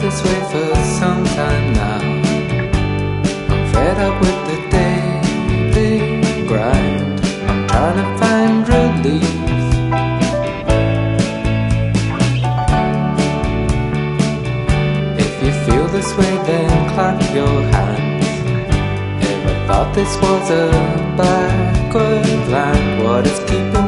this way for some time now. I'm fed up with the daily grind. I'm trying to find relief. If you feel this way, then clap your hands. Ever thought this was a backward land? What is keeping